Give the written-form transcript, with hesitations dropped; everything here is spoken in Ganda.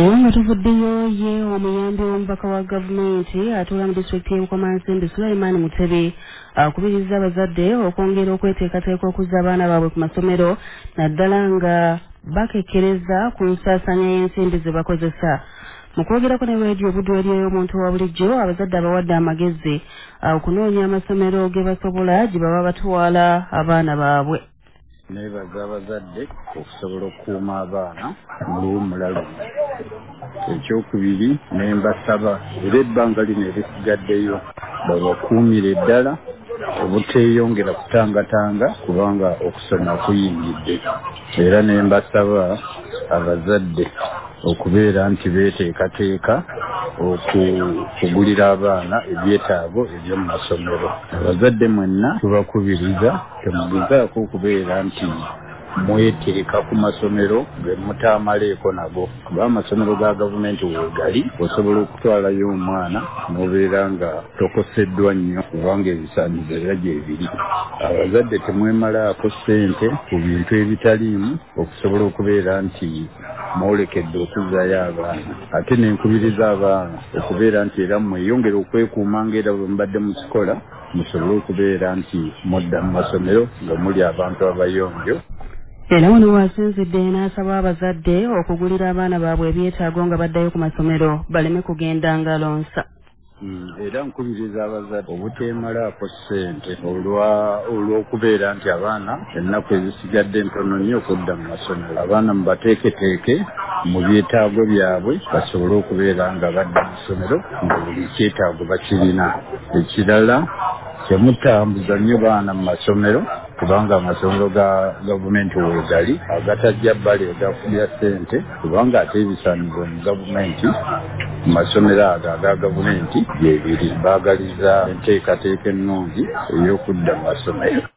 nga tuvuddeyo ye omuyambi w'omubaka wa gavumenti atuula mu disitulikiti y'Bukomansimbi Sulaiman Mutebi akubiriza abazadde okwongera okweteekateeka okuzza abaana baabwe ku masomero naddala nga bakekkereza ku nsaasaanya y'ensimbi ze bakozesa. Mu kwogerako ne reediyo Budweri y'omuntu wa bulijjo, abazadde abawadde amagezi okunoonya amasomero ge basobola gye baba batwala abaana baabwe. Nebaza abazadde okusobola okukuuma abaana mu luwummula luno. Ekyokubiri ne mbasaba era ebbanga lino erisigaddeyo babakuumire ddala obuteeyongera kutangatanga kubanga okusoma kuyingidde. Era ne mbasaba abazadde okubeera nti beeteekateeka okugulira abaana ebyetaago eby'omu masomero. Abazadde mwenna tubakubiriza temugezaako okubeera nti mweteeka ku masomero ge mutaamaleeko nago, kuba amasomero ga gavumenti weegali osobola okutwalayo omwana n'obeera nga tokoseddwa nnyo kubanga ebisaanizo era gyebiri. Abazadde temwemalaako ssente ku bintu ebitaliimu okusobola okubeera nti mwolekedde okuzzaayo abaana. Ate nenkubiriza abaana okubeera nti era mweyongera okwekuuma ng'era bwe mubadde mukikola, musobole okubeera nti mudda mu masomero nga muli abantu abayonjo. Era wano wasinzidde n'asaba abazadde okugulira abaana baabwe ebyetaago nga baddayo ku masomero baleme kugenda ngalonsa. Era nkubiriza abazadde obuteemalaako ssente olw'okubeera nti abaana ennaku ezisigadde ntono nnyo okudda mu masomero. Abaana mubateeketeeke mu byetaago byabwe basobole okubeera nga badda mu ssomero nga buli kyetaago bakirina. Ekirala temutambuza nnyo baana mu masomero kubanga amasomero ga gavumenti weegali agatajja bbali agafulya ssente kubanga ate ebisaanizo mu gavumenti mu masomero ago aga gavumenti gyebiri. Baagaliza enteekateeka ennungi ey'okudda mu masomero.